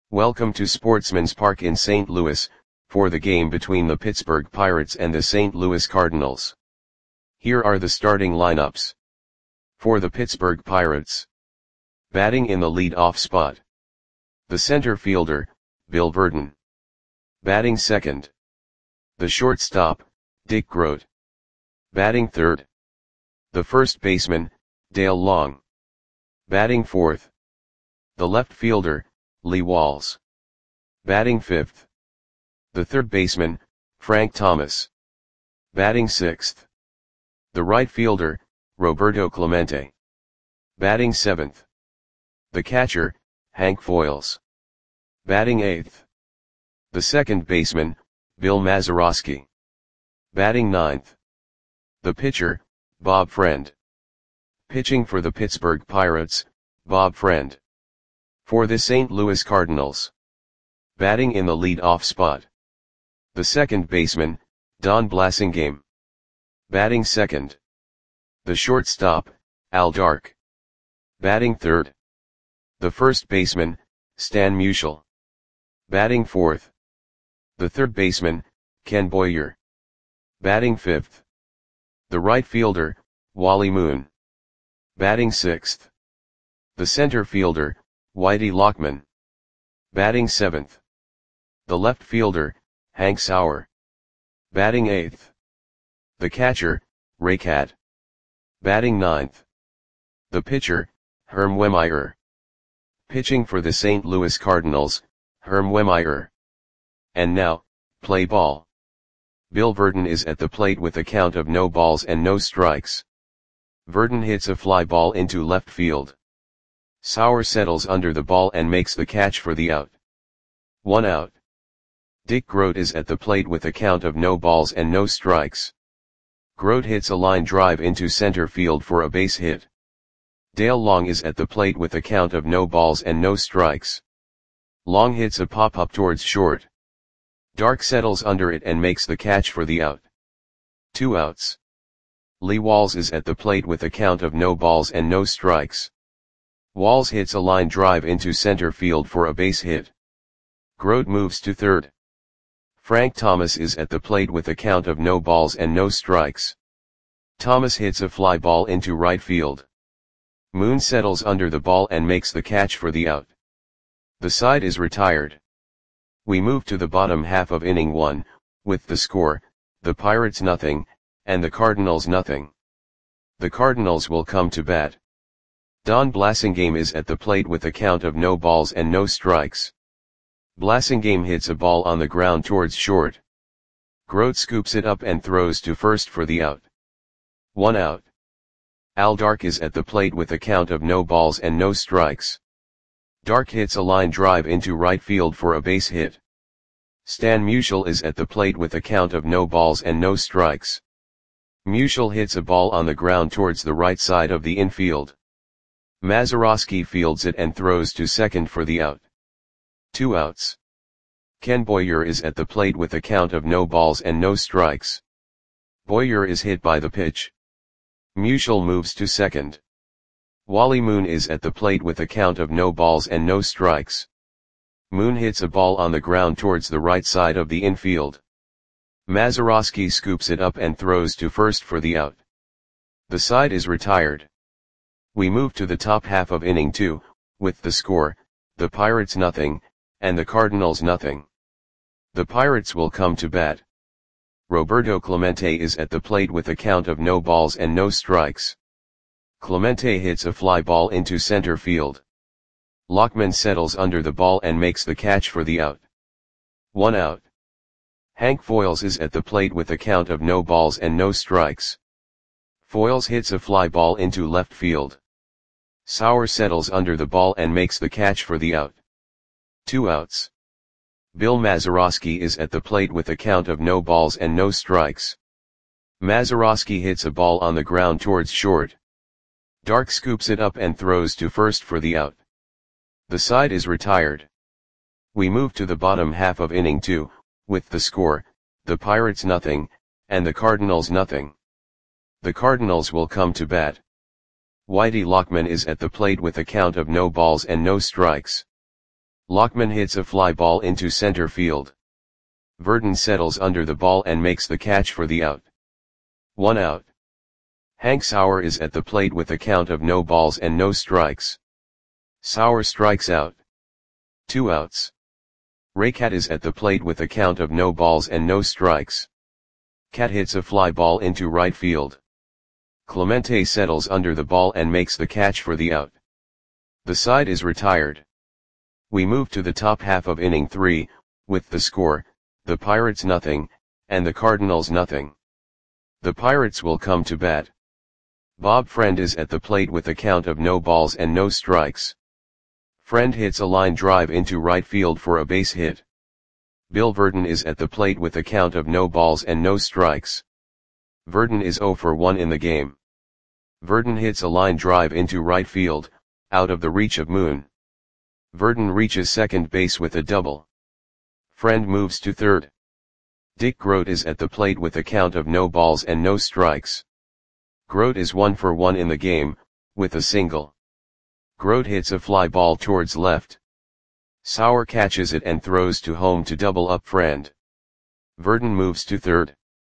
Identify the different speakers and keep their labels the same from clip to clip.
Speaker 1: Welcome to Sportsman's Park in St. Louis, for the game between the Pittsburgh Pirates and the St. Louis Cardinals. Here are the starting lineups. For the Pittsburgh Pirates. Batting in the lead-off spot. The center fielder, Bill Virdon. Batting second. The shortstop, Dick Groat. Batting third. The first baseman, Dale Long. Batting fourth. The left fielder, Lee Walls. Batting fifth. The third baseman, Frank Thomas. Batting sixth. The right fielder, Roberto Clemente. Batting seventh. The catcher, Hank Foils. Batting eighth. The second baseman, Bill Mazeroski. Batting ninth. The pitcher, Bob Friend. Pitching for the Pittsburgh Pirates, Bob Friend. For the St. Louis Cardinals. Batting in the lead-off spot. The second baseman, Don Blasingame. Batting second. The shortstop, Al Dark. Batting third. The first baseman, Stan Musial. Batting fourth. The third baseman, Ken Boyer. Batting fifth. The right fielder, Wally Moon. Batting sixth. The center fielder, Whitey Lockman. Batting seventh. The left fielder, Hank Sauer. Batting eighth. The catcher, Ray Catt. Batting ninth. The pitcher, Herm Wehmeyer. Pitching for the St. Louis Cardinals, Herm Wehmeyer. And now, play ball. Bill Virdon is at the plate with a count of no balls and no strikes. Virdon hits a fly ball into left field. Sauer settles under the ball and makes the catch for the out. 1 out. Dick Groat is at the plate with a count of no balls and no strikes. Groat hits a line drive into center field for a base hit. Dale Long is at the plate with a count of no balls and no strikes. Long hits a pop-up towards short. Dark settles under it and makes the catch for the out. 2 outs. Lee Walls is at the plate with a count of no balls and no strikes. Walls hits a line drive into center field for a base hit. Groat moves to third. Frank Thomas is at the plate with a count of no balls and no strikes. Thomas hits a fly ball into right field. Moon settles under the ball and makes the catch for the out. The side is retired. We move to the bottom half of inning 1, with the score, the Pirates nothing, and the Cardinals nothing. The Cardinals will come to bat. Don Blasingame is at the plate with a count of no balls and no strikes. Blasingame hits a ball on the ground towards short. Groat scoops it up and throws to first for the out. 1 out. Al Dark is at the plate with a count of no balls and no strikes. Dark hits a line drive into right field for a base hit. Stan Musial is at the plate with a count of no balls and no strikes. Musial hits a ball on the ground towards the right side of the infield. Mazeroski fields it and throws to second for the out. 2 outs. Ken Boyer is at the plate with a count of no balls and no strikes. Boyer is hit by the pitch. Musial moves to second. Wally Moon is at the plate with a count of no balls and no strikes. Moon hits a ball on the ground towards the right side of the infield. Mazeroski scoops it up and throws to first for the out. The side is retired. We move to the top half of inning 2, with the score, the Pirates nothing, and the Cardinals nothing. The Pirates will come to bat. Roberto Clemente is at the plate with a count of no balls and no strikes. Clemente hits a fly ball into center field. Lockman settles under the ball and makes the catch for the out. 1 out. Hank Foils is at the plate with a count of no balls and no strikes. Foils hits a fly ball into left field. Sauer settles under the ball and makes the catch for the out. 2 outs. Bill Mazeroski is at the plate with a count of no balls and no strikes. Mazeroski hits a ball on the ground towards short. Dark scoops it up and throws to first for the out. The side is retired. We move to the bottom half of inning 2, with the score, the Pirates nothing, and the Cardinals nothing. The Cardinals will come to bat. Whitey Lockman is at the plate with a count of no balls and no strikes. Lockman hits a fly ball into center field. Verdon settles under the ball and makes the catch for the out. 1 out. Hank Sauer is at the plate with a count of no balls and no strikes. Sauer strikes out. 2 outs. Raycat is at the plate with a count of no balls and no strikes. Cat hits a fly ball into right field. Clemente settles under the ball and makes the catch for the out. The side is retired. We move to the top half of inning 3, with the score, the Pirates nothing, and the Cardinals nothing. The Pirates will come to bat. Bob Friend is at the plate with a count of no balls and no strikes. Friend hits a line drive into right field for a base hit. Bill Verdon is at the plate with a count of no balls and no strikes. Verdon is 0 for 1 in the game. Verdon hits a line drive into right field, out of the reach of Moon. Verdon reaches second base with a double. Friend moves to third. Dick Grote is at the plate with a count of no balls and no strikes. Grote is 1 for 1 in the game, with a single. Grote hits a fly ball towards left. Sauer catches it and throws to home to double up Friend. Verdon moves to third.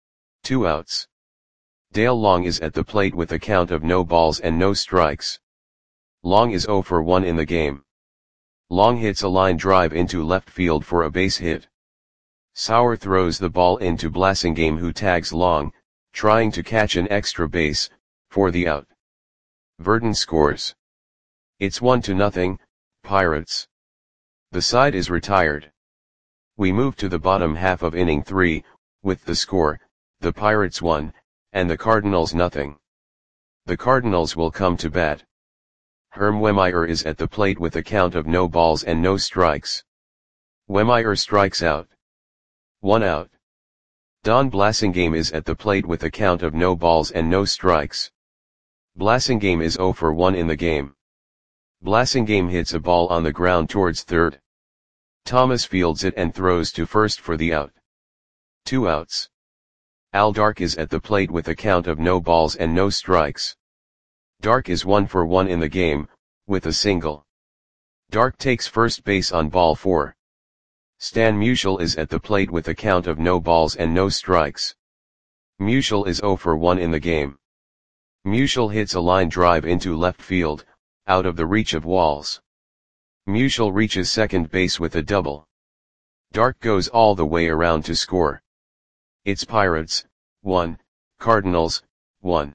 Speaker 1: 2 outs. Dale Long is at the plate with a count of no balls and no strikes. Long is 0 for 1 in the game. Long hits a line drive into left field for a base hit. Sauer throws the ball into Blasingame, who tags Long, trying to catch an extra base, for the out. Verdon scores. It's 1-0, Pirates. The side is retired. We move to the bottom half of inning 3, with the score, the Pirates 1, and the Cardinals nothing. The Cardinals will come to bat. Herm Wehmeyer is at the plate with a count of no balls and no strikes. Wehmeyer strikes out. 1 out. Don Blasingame is at the plate with a count of no balls and no strikes. Blasingame is 0 for 1 in the game. Blasingame hits a ball on the ground towards third. Thomas fields it and throws to first for the out. 2 outs. Al Dark is at the plate with a count of no balls and no strikes. Dark is 1 for 1 in the game, with a single. Dark takes first base on ball 4. Stan Musial is at the plate with a count of no balls and no strikes. Musial is 0 for 1 in the game. Musial hits a line drive into left field, out of the reach of Walls. Musial reaches second base with a double. Dark goes all the way around to score. It's Pirates, 1, Cardinals, 1.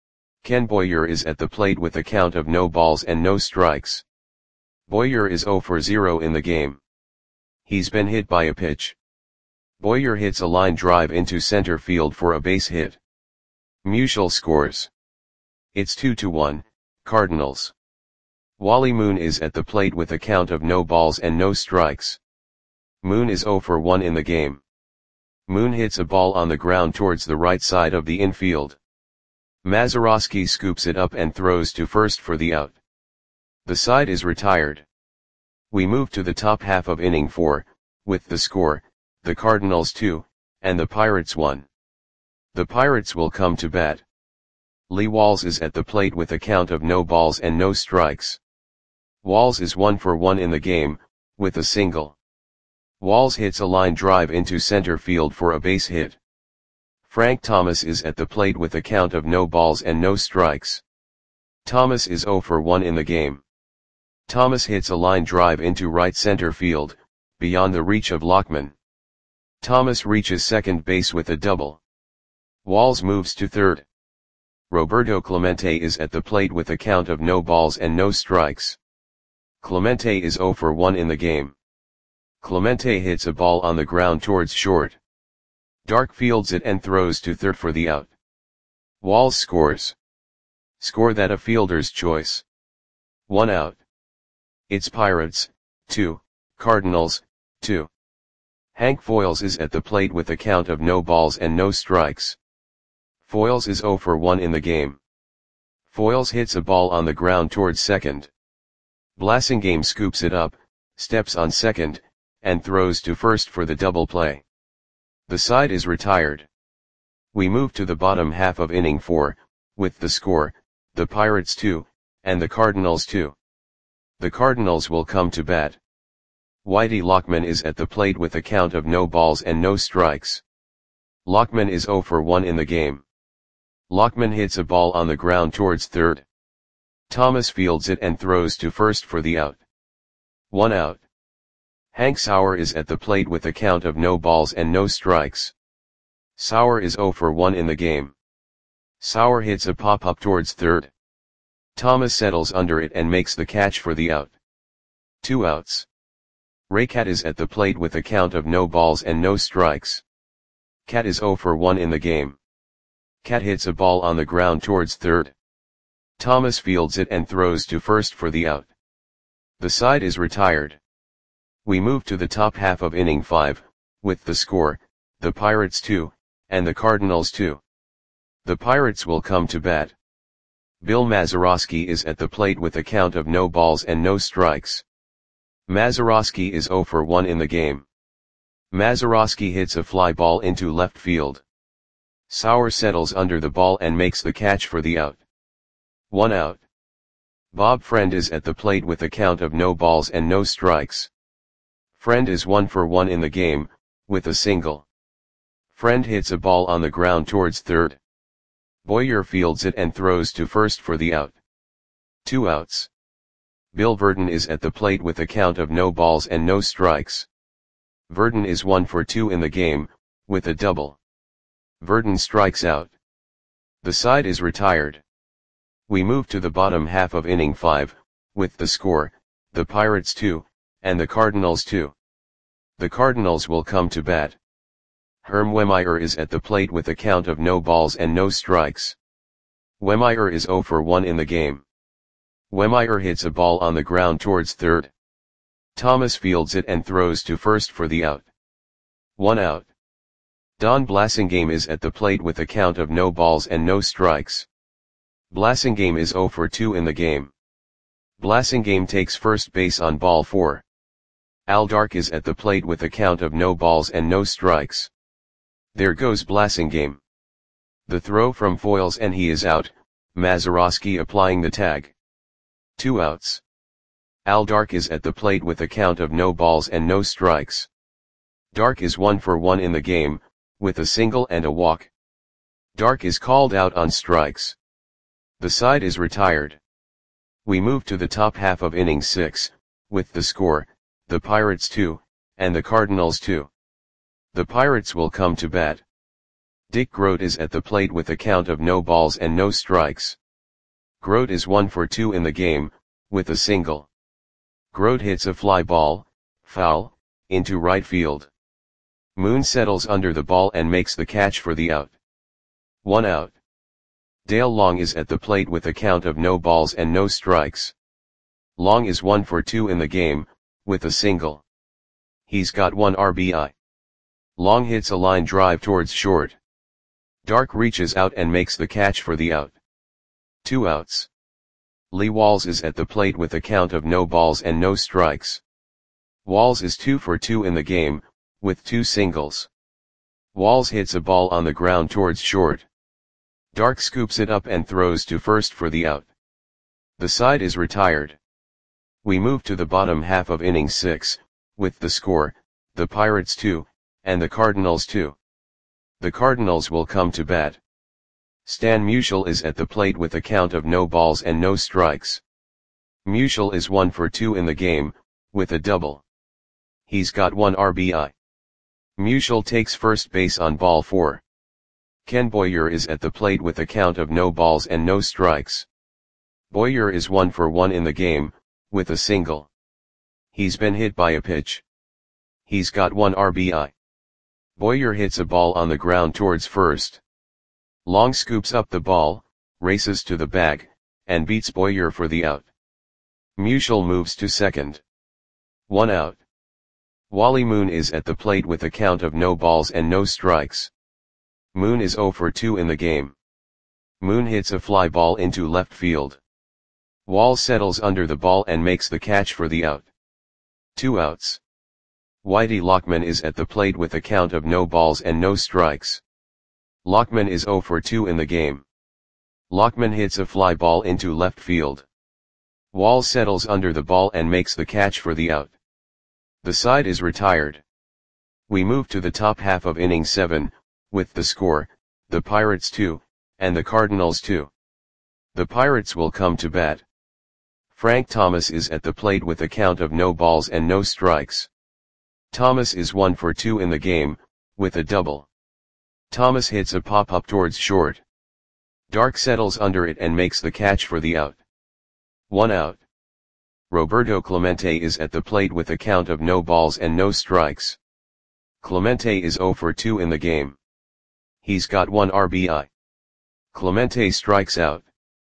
Speaker 1: Ken Boyer is at the plate with a count of no balls and no strikes. Boyer is 0 for 0 in the game. He's been hit by a pitch. Boyer hits a line drive into center field for a base hit. Musial scores. It's 2-1, Cardinals. Wally Moon is at the plate with a count of no balls and no strikes. Moon is 0 for 1 in the game. Moon hits a ball on the ground towards the right side of the infield. Mazeroski scoops it up and throws to first for the out. The side is retired. We move to the top half of inning 4, with the score, the Cardinals 2, and the Pirates 1. The Pirates will come to bat. Lee Walls is at the plate with a count of no balls and no strikes. Walls is 1 for 1 in the game, with a single. Walls hits a line drive into center field for a base hit. Frank Thomas is at the plate with a count of no balls and no strikes. Thomas is 0 for 1 in the game. Thomas hits a line drive into right center field, beyond the reach of Lockman. Thomas reaches second base with a double. Walls moves to third. Roberto Clemente is at the plate with a count of no balls and no strikes. Clemente is 0 for 1 in the game. Clemente hits a ball on the ground towards short. Dark fields it and throws to third for the out. Walls scores. Score that a fielder's choice. 1 out. It's Pirates, 2, Cardinals, 2. Hank Foils is at the plate with a count of no balls and no strikes. Foils is 0 for 1 in the game. Foils hits a ball on the ground towards second. Blasingame scoops it up, steps on second, and throws to first for the double play. The side is retired. We move to the bottom half of inning 4, with the score, the Pirates 2, and the Cardinals 2. The Cardinals will come to bat. Whitey Lockman is at the plate with a count of no balls and no strikes. Lockman is 0 for 1 in the game. Lockman hits a ball on the ground towards third. Thomas fields it and throws to first for the out. 1 out. Hank Sauer is at the plate with a count of no balls and no strikes. Sauer is 0 for 1 in the game. Sauer hits a pop-up towards third. Thomas settles under it and makes the catch for the out. 2 outs. Raycat is at the plate with a count of no balls and no strikes. Cat is 0 for 1 in the game. Cat hits a ball on the ground towards third. Thomas fields it and throws to first for the out. The side is retired. We move to the top half of inning 5, with the score, the Pirates 2, and the Cardinals 2. The Pirates will come to bat. Bill Mazeroski is at the plate with a count of no balls and no strikes. Mazeroski is 0 for 1 in the game. Mazeroski hits a fly ball into left field. Sauer settles under the ball and makes the catch for the out. 1 out. Bob Friend is at the plate with a count of no balls and no strikes. Friend is 1 for 1 in the game, with a single. Friend hits a ball on the ground towards third. Boyer fields it and throws to first for the out. 2 outs. Bill Verdon is at the plate with a count of no balls and no strikes. Verdon is 1 for 2 in the game, with a double. Verdon strikes out. The side is retired. We move to the bottom half of inning 5, with the score, the Pirates 2, and the Cardinals 2. The Cardinals will come to bat. Herm Wehmeyer is at the plate with a count of no balls and no strikes. Wehmeyer is 0 for 1 in the game. Wehmeyer hits a ball on the ground towards third. Thomas fields it and throws to first for the out. 1 out. Don Blasingame is at the plate with a count of no balls and no strikes. Blasingame is 0 for 2 in the game. Blasingame takes first base on ball 4. Al Dark is at the plate with a count of no balls and no strikes. There goes Blasingame. The throw from foils and he is out, Mazeroski applying the tag. 2 outs. Al Dark is at the plate with a count of no balls and no strikes. Dark is 1 for 1 in the game, with a single and a walk. Dark is called out on strikes. The side is retired. We move to the top half of inning 6, with the score, the Pirates 2, and the Cardinals 2. The Pirates will come to bat. Dick Grote is at the plate with a count of no balls and no strikes. Grote is 1 for 2 in the game, with a single. Grote hits a fly ball, foul, into right field. Moon settles under the ball and makes the catch for the out. 1 out. Dale Long is at the plate with a count of no balls and no strikes. Long is 1 for 2 in the game, with a single. He's got 1 RBI. Long hits a line drive towards short. Dark reaches out and makes the catch for the out. 2 outs. Lee Walls is at the plate with a count of no balls and no strikes. Walls is 2 for 2 in the game, with 2 singles. Walls hits a ball on the ground towards short. Dark scoops it up and throws to first for the out. The side is retired. We move to the bottom half of inning 6, with the score, the Pirates 2, and the Cardinals 2. The Cardinals will come to bat. Stan Musial is at the plate with a count of no balls and no strikes. Musial is 1 for 2 in the game, with a double. He's got 1 RBI. Musial takes first base on ball 4. Ken Boyer is at the plate with a count of no balls and no strikes. Boyer is 1 for 1 in the game, with a single. He's been hit by a pitch. He's got 1 RBI. Boyer hits a ball on the ground towards first. Long scoops up the ball, races to the bag, and beats Boyer for the out. Musial moves to second. 1 out. Wally Moon is at the plate with a count of no balls and no strikes. Moon is 0 for 2 in the game. Moon hits a fly ball into left field. Wall settles under the ball and makes the catch for the out. 2 outs. Whitey Lockman is at the plate with a count of no balls and no strikes. Lockman is 0 for 2 in the game. Lockman hits a fly ball into left field. Wall settles under the ball and makes the catch for the out. The side is retired. We move to the top half of inning 7, with the score, the Pirates 2, and the Cardinals 2. The Pirates will come to bat. Frank Thomas is at the plate with a count of no balls and no strikes. Thomas is 1 for 2 in the game, with a double. Thomas hits a pop-up towards short. Dark settles under it and makes the catch for the out. 1 out. Roberto Clemente is at the plate with a count of no balls and no strikes. Clemente is 0 for 2 in the game. He's got 1 RBI. Clemente strikes out.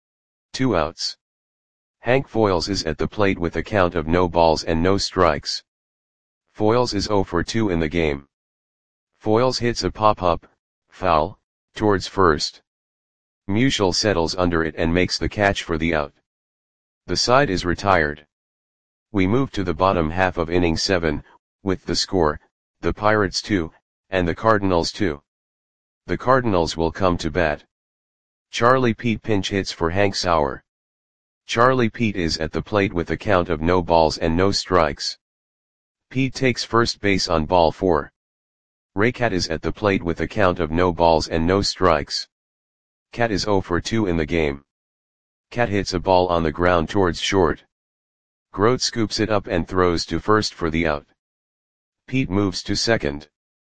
Speaker 1: 2 outs. Hank Foils is at the plate with a count of no balls and no strikes. Foils is 0 for 2 in the game. Foils hits a pop-up, foul, towards first. Musial settles under it and makes the catch for the out. The side is retired. We move to the bottom half of inning 7, with the score, the Pirates 2, and the Cardinals 2. The Cardinals will come to bat. Charlie Pete pinch hits for Hank Sauer. Charlie Pete is at the plate with a count of no balls and no strikes. Pete takes first base on ball 4. Ray Cat is at the plate with a count of no balls and no strikes. Cat is 0 for 2 in the game. Cat hits a ball on the ground towards short. Grote scoops it up and throws to first for the out. Pete moves to second.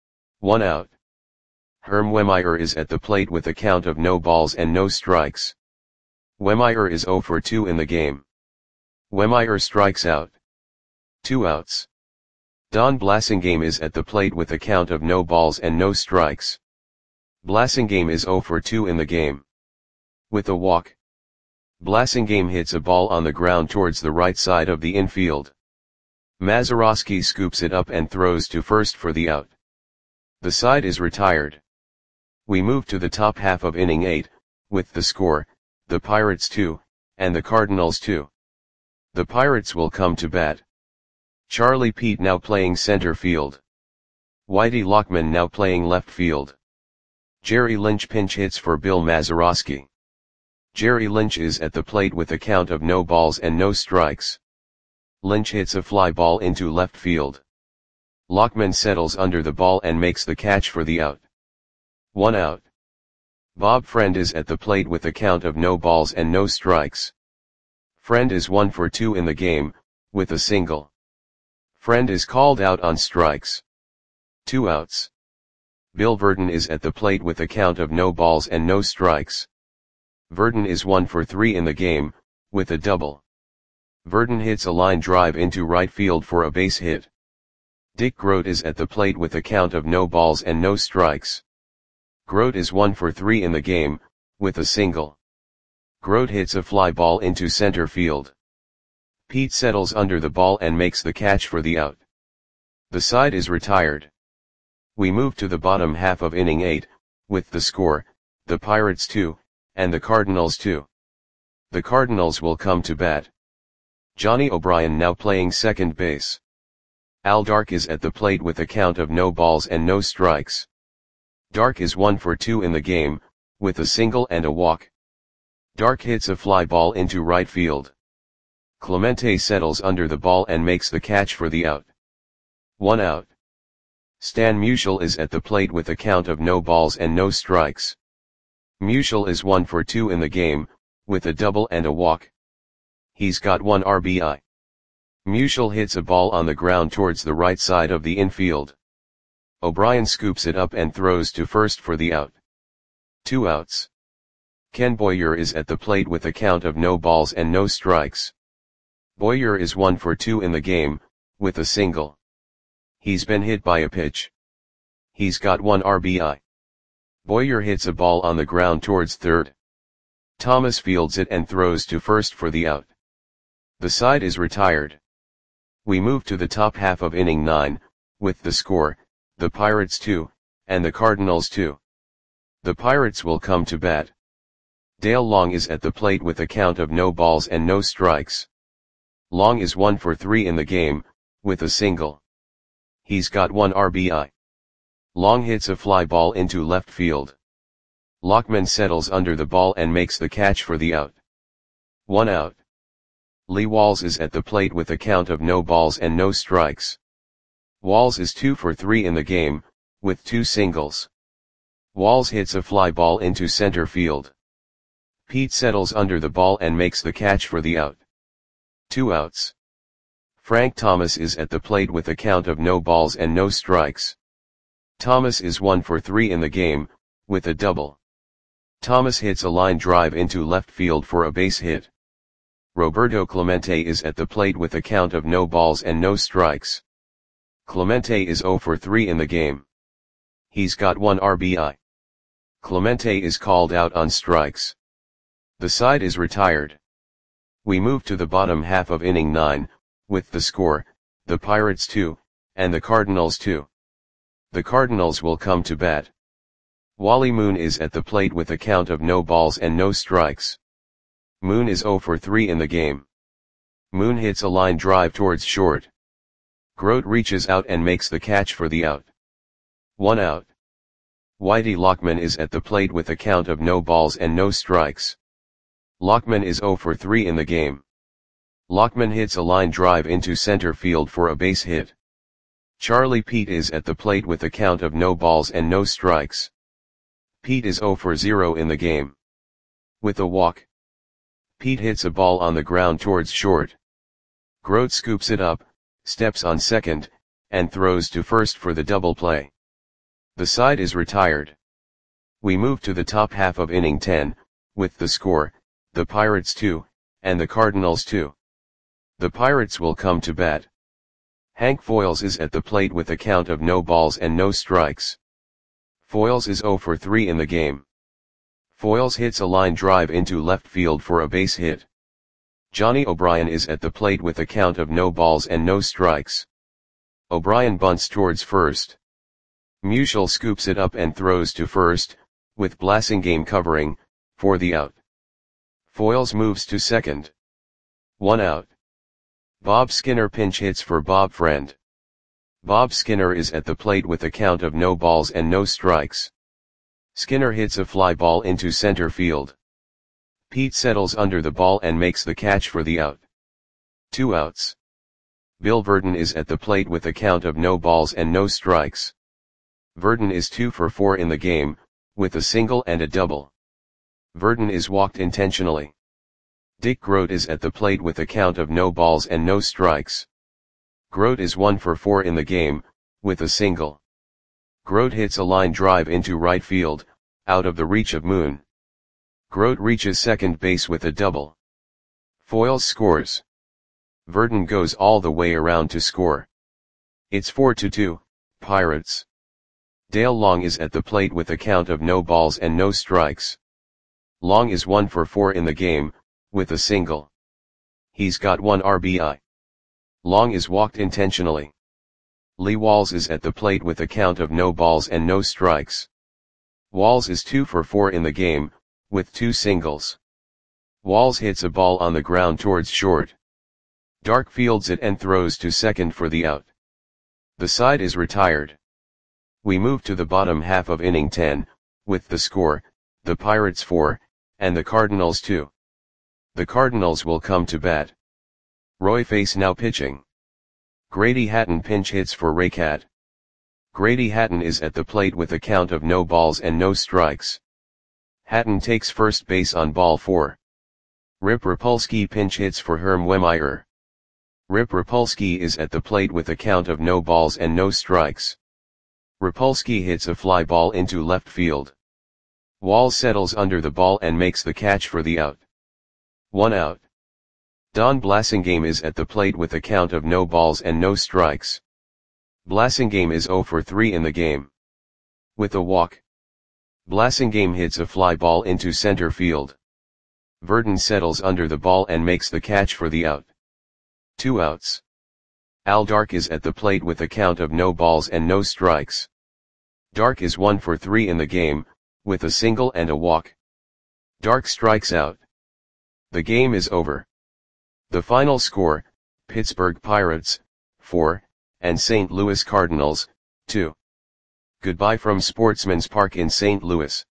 Speaker 1: 1 out. Herm Wehmeyer is at the plate with a count of no balls and no strikes. Wehmeyer is 0 for 2 in the game. Wehmeyer strikes out. 2 outs. Don Blasingame is at the plate with a count of no balls and no strikes. Blasingame is 0 for 2 in the game. With a walk. Blasingame hits a ball on the ground towards the right side of the infield. Mazeroski scoops it up and throws to first for the out. The side is retired. We move to the top half of inning 8, with the score, the Pirates 2, and the Cardinals 2. The Pirates will come to bat. Charlie Pete now playing center field. Whitey Lockman now playing left field. Jerry Lynch pinch hits for Bill Mazeroski. Jerry Lynch is at the plate with a count of no balls and no strikes. Lynch hits a fly ball into left field. Lockman settles under the ball and makes the catch for the out. 1 out. Bob Friend is at the plate with a count of no balls and no strikes. Friend is 1 for 2 in the game, with a single. Friend is called out on strikes. 2 outs. Bill Verdon is at the plate with a count of no balls and no strikes. Verdon is 1 for 3 in the game, with a double. Verdon hits a line drive into right field for a base hit. Dick Grote is at the plate with a count of no balls and no strikes. Grote is 1 for 3 in the game, with a single. Grote hits a fly ball into center field. Pete settles under the ball and makes the catch for the out. The side is retired. We move to the bottom half of inning 8, with the score, the Pirates 2, and the Cardinals 2. The Cardinals will come to bat. Johnny O'Brien now playing second base. Al Dark is at the plate with a count of no balls and no strikes. Dark is 1 for 2 in the game, with a single and a walk. Dark hits a fly ball into right field. Clemente settles under the ball and makes the catch for the out. 1 out. Stan Musial is at the plate with a count of no balls and no strikes. Musial is 1 for 2 in the game, with a double and a walk. He's got 1 RBI. Musial hits a ball on the ground towards the right side of the infield. O'Brien scoops it up and throws to first for the out. 2 outs. Ken Boyer is at the plate with a count of no balls and no strikes. Boyer is 1 for 2 in the game, with a single. He's been hit by a pitch. He's got 1 RBI. Boyer hits a ball on the ground towards third. Thomas fields it and throws to first for the out. The side is retired. We move to the top half of inning 9, with the score, the Pirates 2, and the Cardinals 2. The Pirates will come to bat. Dale Long is at the plate with a count of no balls and no strikes. Long is 1 for 3 in the game, with a single. He's got 1 RBI. Long hits a fly ball into left field. Lockman settles under the ball and makes the catch for the out. 1 out. Lee Walls is at the plate with a count of no balls and no strikes. Walls is 2 for 3 in the game, with 2 singles. Walls hits a fly ball into center field. Pete settles under the ball and makes the catch for the out. 2 outs. Frank Thomas is at the plate with a count of no balls and no strikes. Thomas is 1 for 3 in the game, with a double. Thomas hits a line drive into left field for a base hit. Roberto Clemente is at the plate with a count of no balls and no strikes. Clemente is 0 for 3 in the game. He's got 1 RBI. Clemente is called out on strikes. The side is retired. We move to the bottom half of inning 9, with the score, the Pirates 2, and the Cardinals 2. The Cardinals will come to bat. Wally Moon is at the plate with a count of no balls and no strikes. Moon is 0 for 3 in the game. Moon hits a line drive towards short. Grote reaches out and makes the catch for the out. 1 out. Whitey Lockman is at the plate with a count of no balls and no strikes. Lockman is 0 for 3 in the game. Lockman hits a line drive into center field for a base hit. Charlie Pete is at the plate with a count of no balls and no strikes. Pete is 0 for 0 in the game. With a walk. Pete hits a ball on the ground towards short. Grote scoops it up, steps on second, and throws to first for the double play. The side is retired. We move to the top half of inning 10, with the score, the Pirates 2, and the Cardinals 2. The Pirates will come to bat. Hank Foils is at the plate with a count of no balls and no strikes. Foils is 0 for 3 in the game. Foils hits a line drive into left field for a base hit. Johnny O'Brien is at the plate with a count of no balls and no strikes. O'Brien bunts towards first. Musial scoops it up and throws to first, with Blasingame covering, for the out. Foils moves to second. 1 out. Bob Skinner pinch hits for Bob Friend. Bob Skinner is at the plate with a count of no balls and no strikes. Skinner hits a fly ball into center field. Pete settles under the ball and makes the catch for the out. 2 outs. Bill Verdon is at the plate with a count of no balls and no strikes. Verdon is 2 for 4 in the game, with a single and a double. Verdon is walked intentionally. Dick Grote is at the plate with a count of no balls and no strikes. Grote is 1 for 4 in the game, with a single. Grote hits a line drive into right field, out of the reach of Moon. Grote reaches second base with a double. Foils scores. Verdon goes all the way around to score. It's 4-2, Pirates. Dale Long is at the plate with a count of no balls and no strikes. Long is 1 for 4 in the game, with a single. He's got 1 RBI. Long is walked intentionally. Lee Walls is at the plate with a count of no balls and no strikes. Walls is 2 for 4 in the game, with 2 singles. Walls hits a ball on the ground towards short. Dark fields it and throws to second for the out. The side is retired. We move to the bottom half of inning 10, with the score, the Pirates 4, and the Cardinals 2. The Cardinals will come to bat. Roy Face now pitching. Grady Hatton pinch hits for Raycat. Grady Hatton is at the plate with a count of no balls and no strikes. Hatton takes first base on ball 4. Rip Rapolsky pinch hits for Herm Wemmeyer. Rip Rapolsky is at the plate with a count of no balls and no strikes. Rapolsky hits a fly ball into left field. Walls settles under the ball and makes the catch for the out. 1 out. Don Blasingame is at the plate with a count of no balls and no strikes. Blasingame is 0 for 3 in the game. With a walk. Blasingame hits a fly ball into center field. Verdon settles under the ball and makes the catch for the out. 2 outs. Al Dark is at the plate with a count of no balls and no strikes. Dark is 1 for 3 in the game, with a single and a walk. Dark strikes out. The game is over. The final score, Pittsburgh Pirates, 4, and St. Louis Cardinals, 2. Goodbye from Sportsman's Park in St. Louis.